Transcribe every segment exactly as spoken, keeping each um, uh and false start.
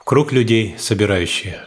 круг людей, собирающие.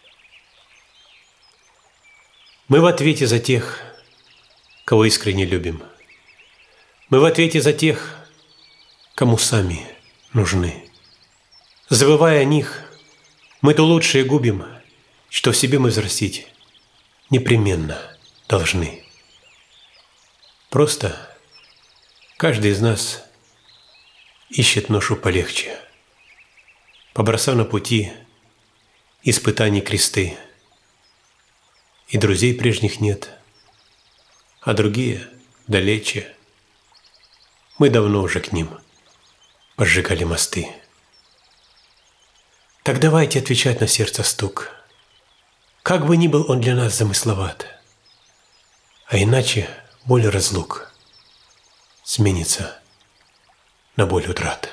Мы в ответе за тех, кого искренне любим. Мы в ответе за тех, кому сами нужны. Забывая о них, мы то лучшее губим, что в себе мы взрастить непременно должны. Просто каждый из нас ищет ношу полегче, побросав на пути испытаний кресты. И друзей прежних нет, а другие далече. Мы давно уже к ним поджигали мосты. Так давайте отвечать на сердце стук, как бы ни был он для нас замысловат, а иначе боль разлук сменится на боль утрат.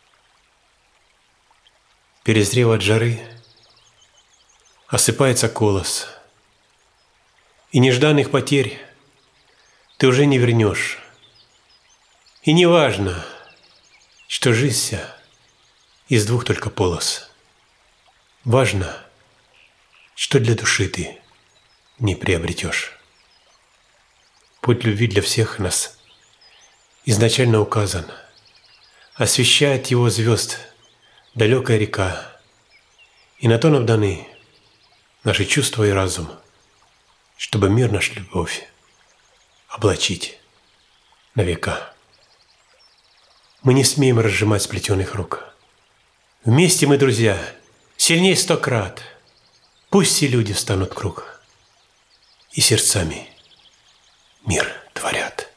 Перезрев от жары, осыпается колос, и нежданных потерь ты уже не вернешь. И не важно, что жизнь вся из двух только полос. Важно, что для души ты не приобретешь. Путь любви для всех нас изначально указан. Освещает его звезд далекая река. И на то нам даны наши чувства и разум, чтобы мир наш любовь облачить на века. Мы не смеем разжимать сплетенных рук. Вместе мы, друзья, сильней сто крат. Пусть все люди встанут в круг и сердцами мир творят.